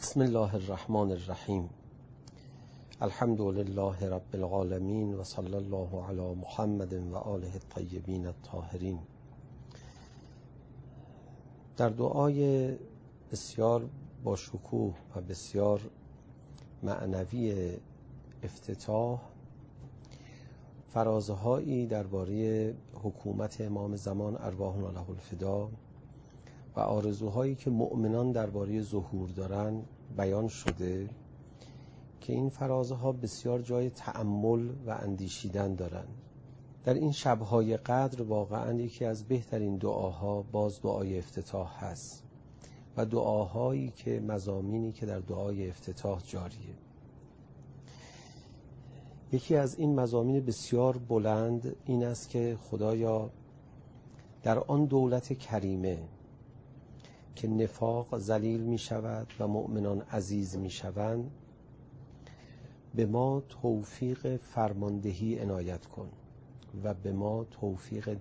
بسم الله الرحمن الرحیم. الحمد لله رب العالمین و صلی الله علی محمد و آله الطیبین الطاهرین. در دعای بسیار با شکوه و بسیار معنوی افتتاح فرازهایی درباره حکومت امام زمان ارواحنا له الفدا و آرزوهایی که مؤمنان درباره ظهور دارن بیان شده که این فرازها بسیار جای تأمل و اندیشیدن دارن. در این شبهای قدر واقعا یکی از بهترین دعاها باز دعای افتتاح هست و دعاهایی که مضامینی که در دعای افتتاح جاریه. یکی از این مضامین بسیار بلند این است که خدایا در آن دولت کریمه که نفاق ذلیل می شود و مؤمنان عزیز می شوند به ما توفیق فرماندهی عنایت کن و به ما توفیق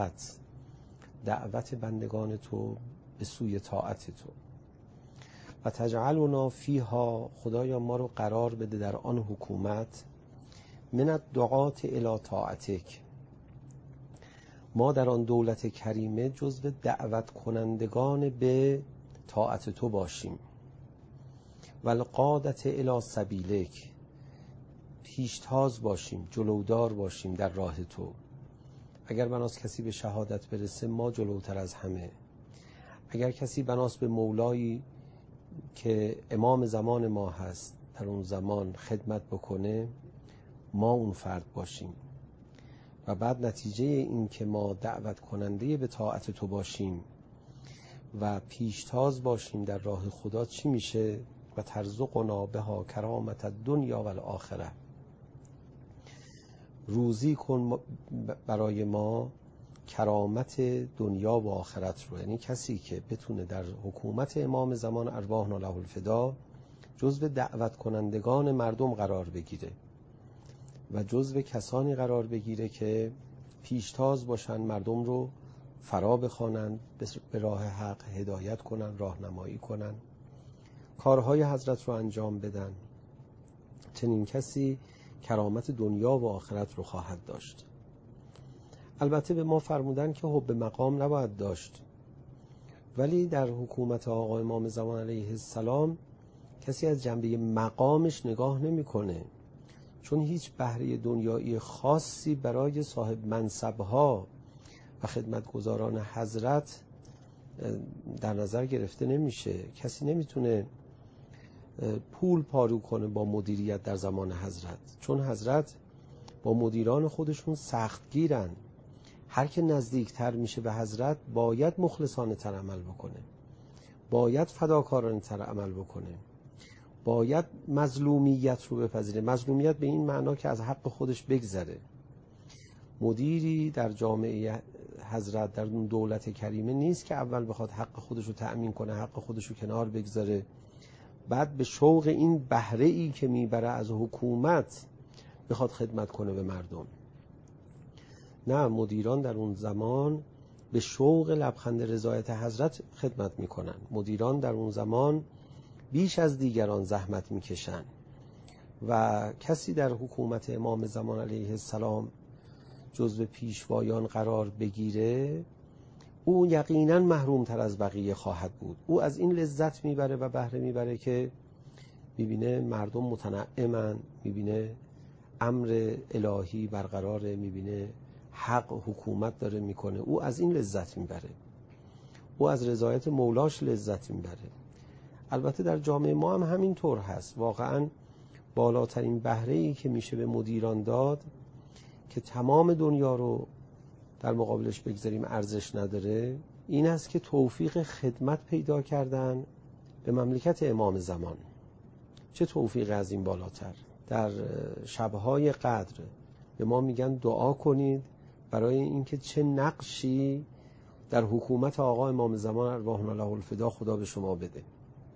دعوت بندگان تو به سوی طاعت تو و تجعلنا فیها، خدایا ما رو قرار بده در آن حکومت من الدعاة الی طاعتک، ما در آن دولت کریمه جزو دعوت کنندگان به طاعت تو باشیم و القادة الی سبیلک، پیشتاز باشیم، جلودار باشیم در راه تو. اگر بناست کسی به شهادت برسه ما جلوتر از همه، اگر کسی بناست به مولایی که امام زمان ما هست در اون زمان خدمت بکنه ما اون فرد باشیم. و بعد نتیجه این که ما دعوت کننده به طاعت تو باشیم و پیشتاز باشیم در راه خدا چی میشه؟ و ترزقنا بها کرامت الدنیا و الاخره، روزی کن برای ما کرامت دنیا و آخرت رو. یعنی کسی که بتونه در حکومت امام زمان ارواحنا له الفدا جزو دعوت کنندگان مردم قرار بگیره و جزو کسانی قرار بگیره که پیشتاز باشن، مردم رو فرا بخوانند، به راه حق هدایت کنن، راهنمایی کنن، کارهای حضرت رو انجام بدن، چنین کسی کرامت دنیا و آخرت رو خواهد داشت. البته به ما فرمودن که حب مقام نباید داشت، ولی در حکومت آقا امام زمان علیه السلام کسی از جنبه مقامش نگاه نمی‌کنه، چون هیچ بهره دنیایی خاصی برای صاحب منصبها و خدمتگزاران حضرت در نظر گرفته نمیشه. کسی نمیتونه پول پارو کنه با مدیریت در زمان حضرت، چون حضرت با مدیران خودشون سختگیرن. هر که نزدیکتر میشه به حضرت باید مخلصانه تر عمل بکنه، باید فداکارانه تر عمل بکنه، باید مظلومیت رو بپذیره. مظلومیت به این معنا که از حق خودش بگذره. مدیری در جامعه حضرت در اون دولت کریمه نیست که اول بخواد حق خودش رو تأمین کنه، حق خودش رو کنار بگذاره، بعد به شوق این بهره ای که میبره از حکومت بخواد خدمت کنه به مردم. نه، مدیران در اون زمان به شوق لبخند رضایت حضرت خدمت میکنن. مدیران در اون زمان بیش از دیگران زحمت میکشن و کسی در حکومت امام زمان علیه السلام جزو پیشوایان قرار بگیره او یقینا محروم تر از بقیه خواهد بود. او از این لذت میبره و بهره میبره که میبینه مردم متنعمن، میبینه امر الهی برقراره، میبینه حق حکومت داره میکنه. او از این لذت میبره، او از رضایت مولاش لذت میبره. البته در جامعه ما هم همین طور هست. واقعا بالاترین بهره‌ای که میشه به مدیران داد که تمام دنیا رو در مقابلش بگذاریم ارزش نداره، این است که توفیق خدمت پیدا کردن به مملکت امام زمان. چه توفیق از این بالاتر؟ در شبهای قدر به ما میگن دعا کنید برای اینکه چه نقشی در حکومت آقا امام زمان ارواحنا له الفدا خدا به شما بده.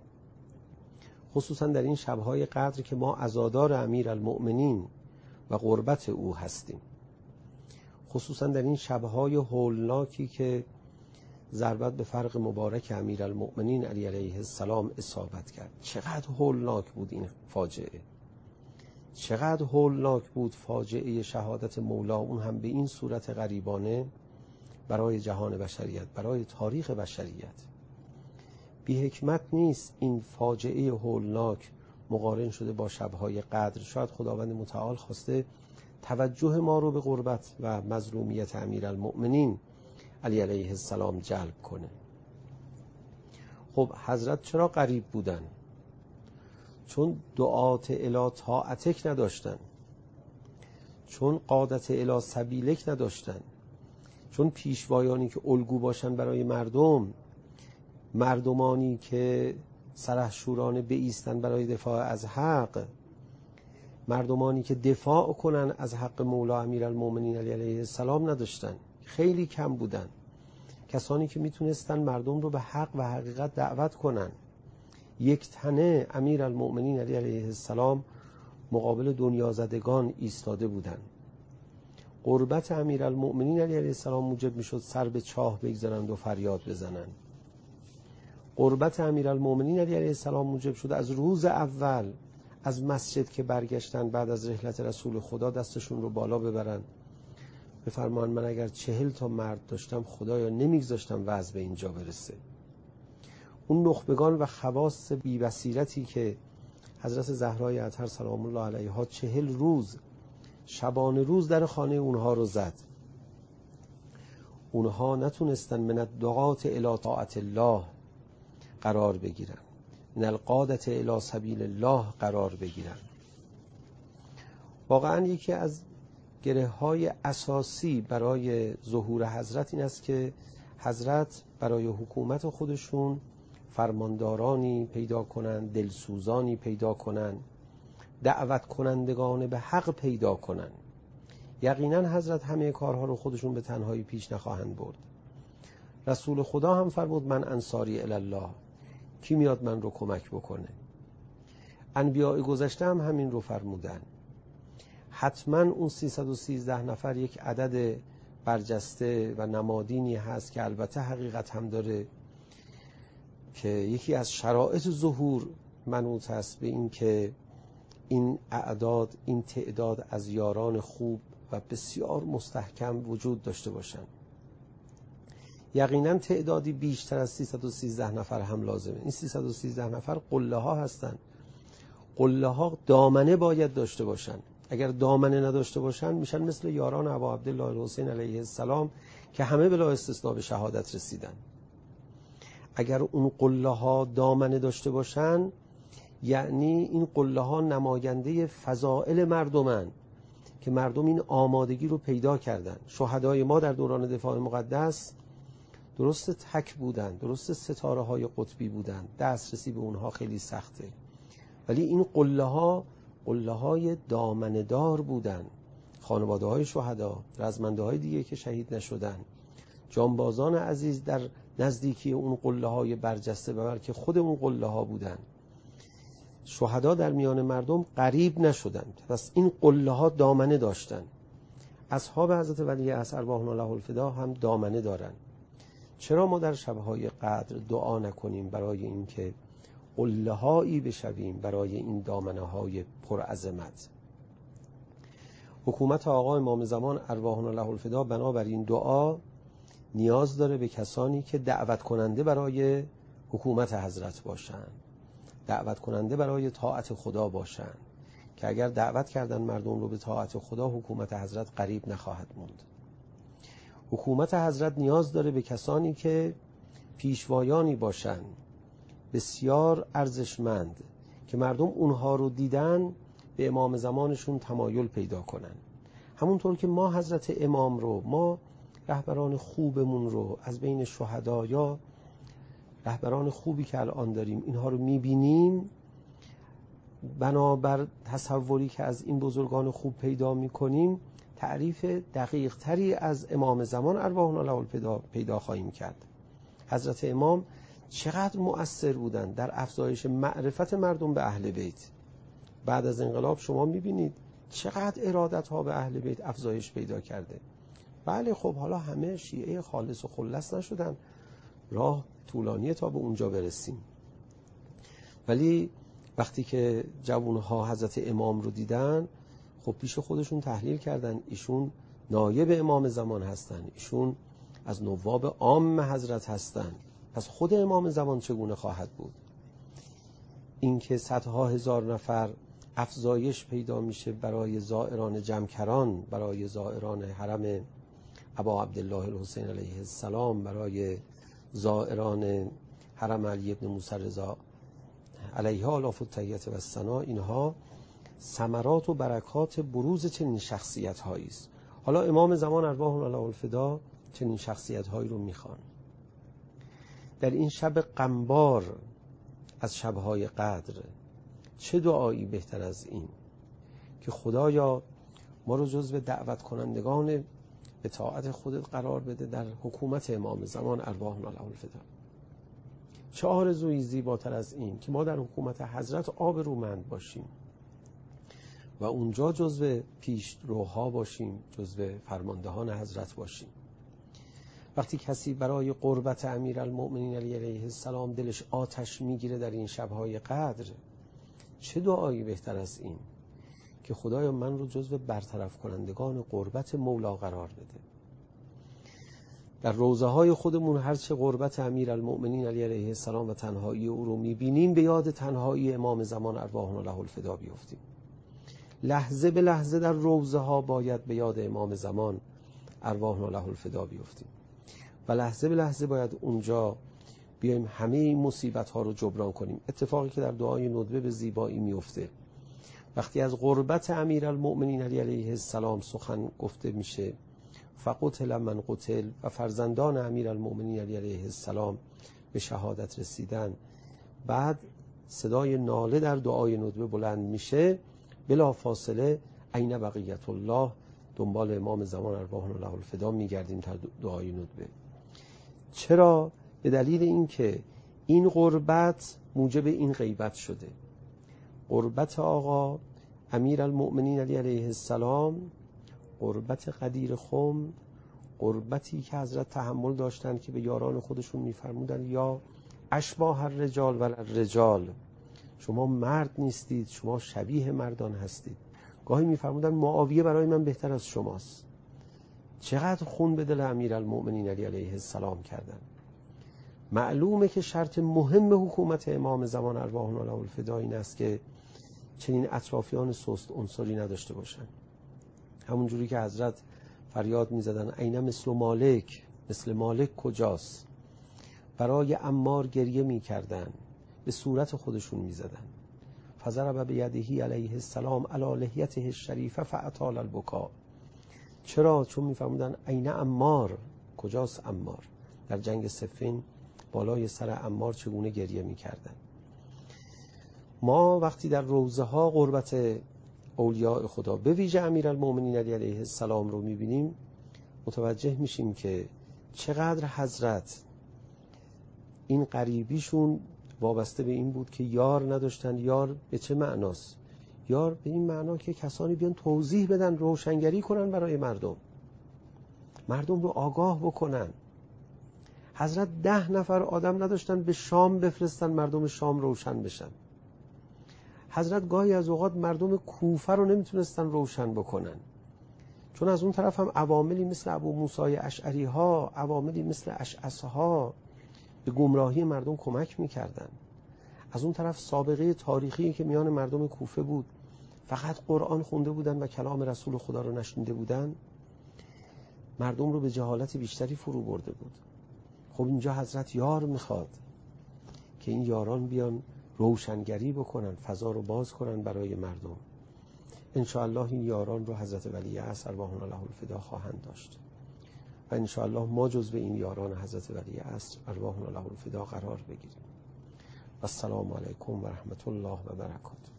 خصوصا در این شبهای قدر که ما عزادار امیرالمؤمنین و قربت او هستیم، خصوصا در این شبهای هولناکی که ضربت به فرق مبارک امیرالمؤمنین علی علیه السلام اصابت کرد. چقدر هولناک بود این فاجعه، چقدر هولناک بود فاجعه شهادت مولا، اون هم به این صورت غریبانه برای جهان بشریت، برای تاریخ بشریت. بی حکمت نیست این فاجعه هولناک مقارن شده با شب‌های قدر. شاید خداوند متعال خواسته توجه ما رو به غربت و مظلومیت امیرالمؤمنین علی علیه السلام جلب کنه. خب حضرت چرا غریب بودن؟ چون دعات الی طاعتک نداشتن، چون قادت الی سبیلک نداشتن، چون پیشوایانی که الگو باشن برای مردم، مردمانی که سرحشورانه بایستن برای دفاع از حق، مردمانی که دفاع کنن از حق مولا امیرالمؤمنین علیه السلام نداشتن. خیلی کم بودن کسانی که میتونستن مردم رو به حق و حقیقت دعوت کنن. یک تنه امیرالمؤمنین علیه السلام مقابل دنیا زدگان ایستاده بودن. قربت امیرالمؤمنین علیه السلام موجب میشد سر به چاه بگذارند و فریاد بزنن. قربت امیرالمؤمنین علیه السلام موجب شد از روز اول از مسجد که برگشتن بعد از رحلت رسول خدا دستشون رو بالا ببرن، بفرمان من اگر 40 تا مرد داشتم خدایا نمیگذاشتم وضع به اینجا برسه. اون نخبگان و خواص بی بصیرتی که حضرت زهرای اطهر سلام الله علیها 40 روز شبانه روز در خانه اونها رو زد، اونها نتونستن من الدعات الی طاعت الله قرار بگیرن، من القادة الی سبیل الله قرار بگیرن. واقعا یکی از گره‌های اساسی برای ظهور حضرت این است که حضرت برای حکومت خودشون فرماندارانی پیدا کنن، دلسوزانی پیدا کنن، دعوت کنندگان به حق پیدا کنن. یقینا حضرت همه کارها رو خودشون به تنهایی پیش نخواهند برد. رسول خدا هم فرمود من انصاری الی الله، کی میاد من رو کمک بکنه؟ انبیاء گذشته هم همین رو فرمودن. حتما اون 313 نفر یک عدد برجسته و نمادینی هست که البته حقیقت هم داره، که یکی از شرایط ظهور منوط است به این که این اعداد، این تعداد از یاران خوب و بسیار مستحکم وجود داشته باشند. یقینا تعدادی بیشتر از 313 نفر هم لازمه. این 313 نفر قله ها هستند. قله ها دامنه باید داشته باشند. اگر دامنه نداشته باشند میشن مثل یاران ابا عبدالله الحسین علیه السلام که همه بلا استثناء به شهادت رسیدن. اگر اون قله ها دامنه داشته باشند یعنی این قله ها نماینده فضائل مردمن که مردم این آمادگی رو پیدا کردن. شهدای ما در دوران دفاع مقدس درست تک بودن، درست ستاره های قطبی بودن، دسترسی به اونها خیلی سخته، ولی این قله های دامنه دار بودن. خانواده های شهدا، رزمنده های دیگه که شهید نشدن، جانبازان عزیز در نزدیکی اون قله های برجسته و بلکه خود اون قله ها بودن. شهدا در میان مردم غریب نشدند، پس این قله ها دامنه داشتن. اصحاب حضرت ولی عصر ارواحنا له الفدا هم دامنه دارن. چرا ما در شبهای قدر دعا نکنیم برای اینکه قله هایی بشویم برای این دامنه های پرعظمت؟ حکومت آقا امام زمان ارواحنا له الفدا بنابراین دعا نیاز داره به کسانی که دعوت کننده برای حکومت حضرت باشن، دعوت کننده برای طاعت خدا باشن، که اگر دعوت کردن مردم رو به طاعت خدا حکومت حضرت غریب نخواهد موند. حکومت حضرت نیاز داره به کسانی که پیشوایانی باشن بسیار ارزشمند که مردم اونها رو دیدن به امام زمانشون تمایل پیدا کنن. همونطور که ما حضرت امام رو، ما رهبران خوبمون رو از بین شهدا یا رهبران خوبی که الان داریم اینها رو میبینیم، بنابر تصوری که از این بزرگان خوب پیدا میکنیم تعریف دقیق تری از امام زمان ارواحنا له الفدا پیدا خواهیم کرد. حضرت امام چقدر مؤثر بودن در افزایش معرفت مردم به اهل بیت. بعد از انقلاب شما میبینید چقدر ارادت ها به اهل بیت افزایش پیدا کرده. بله خب حالا همه شیعه خالص و خلص نشدن، راه طولانیه تا به اونجا برسیم. ولی وقتی که جوانها حضرت امام رو دیدن، خب پیش خودشون تحلیل کردن ایشون نایب امام زمان هستن، ایشون از نواب عام حضرت هستن، پس خود امام زمان چگونه خواهد بود؟ اینکه صدها هزار نفر افزایش پیدا میشه برای زائران جمکران، برای زائران حرم ابا عبدالله الحسین علیه السلام، برای زائران حرم علی ابن موسی رضا علیه آلاف التحیة و الثنا، اینها ثمرات و برکات بروز چنین شخصیت هایی است. حالا امام زمان ارواح الله الفدا چنین شخصیت هایی رو میخوان. در این شب غمبار از شبهای قدر چه دعایی بهتر از این که خدایا ما رو جزو دعوت کنندگان به طاعت خودت قرار بده در حکومت امام زمان ارواح الله الفدا. چه آرزویی زیباتر از این که ما در حکومت حضرت آبرومند باشیم و اونجا جزو پیشروها باشیم، جزو فرماندهان حضرت باشیم. وقتی کسی برای قربت امیرالمؤمنین علی علیه السلام دلش آتش میگیره در این شبهای قدر، چه دعایی بهتر از این که خدایا من رو جزو برطرف کنندگان قربت مولا قرار بده. در روضه های خودمون هرچه قربت امیرالمؤمنین علی علیه السلام و تنهایی او رو میبینیم، به یاد تنهایی امام زمان ارواح الله الفدا بیفتیم. لحظه به لحظه در روضه ها باید به یاد امام زمان ارواح الله الفدا بیفتیم و لحظه به لحظه باید اونجا بیایم همه این مصیبت ها رو جبران کنیم. اتفاقی که در دعای ندبه به زیبایی میفته وقتی از قربت امیرالمؤمنین علی علیه السلام سخن گفته میشه، فقتل من قتل، و فرزندان امیرالمؤمنین علی علیه السلام به شهادت رسیدن، بعد صدای ناله در دعای ندبه بلند میشه، بلا فاصله عین بقیت الله دنبال امام زمان ارواح الله الفدا میگردیم تا دعای ندبه. چرا؟ به دلیل اینکه این قربت موجب این غیبت شده. قربت آقا امیرالمؤمنین علی علیه السلام، قربت قدیر خم، قربتی که حضرت تحمل داشتن که به یاران خودشون میفرمودن یا اشباه الرجال و الرجال، شما مرد نیستید، شما شبیه مردان هستید. گاهی میفرمودن معاویه برای من بهتر از شماست. چقدر خون به دل امیرالمؤمنین علی علیه السلام کردن. معلومه که شرط مهم حکومت امام زمان ارواح الله الفدا این است که چنین اطرافیان سست عنصری نداشته باشن. همونجوری که حضرت فریاد میزدن عین مثل مالک، مثل مالک کجاست؟ برای عمار گریه میکردن، به صورت خودشون میزدن. فضرب بیده علیه السلام علی لحیته الشریفه فاطال البکا. چرا؟ چون میفرمودن عین عمار، کجاست عمار؟ در جنگ صفین بالای سر عمار چگونه گریه میکردن. ما وقتی در روضه ها قربت اولیاء خدا به ویژه امیرالمؤمنین علی علیه السلام رو میبینیم، متوجه میشیم که چقدر حضرت این قریبیشون وابسته به این بود که یار نداشتن. یار به چه معناست؟ یار به این معنا که کسانی بیان توضیح بدن، روشنگری کنن برای مردم رو آگاه بکنن. حضرت 10 نفر آدم نداشتن به شام بفرستن مردم شام روشن بشن. حضرت گاهی از اوقات مردم کوفه رو نمیتونستن روشن بکنن، چون از اون طرف هم عواملی مثل ابو موسی اشعری ها، عواملی مثل اشعث ها به گمراهی مردم کمک میکردن. از اون طرف سابقه تاریخی که میان مردم کوفه بود، فقط قرآن خونده بودن و کلام رسول خدا رو نشنیده بودن، مردم رو به جهالت بیشتری فرو برده بود. خب اینجا حضرت یار میخواد که این یاران بیان روشنگری بکنن، فضا رو باز کنن برای مردم. انشاءالله این یاران رو حضرت ولی عصر ارواح الله الفدا خواهند داشت و انشاءالله ما جزو این یاران حضرت ولی عصر ارواح الله الفدا قرار بگیریم. و السلام علیکم و رحمت الله و برکاته.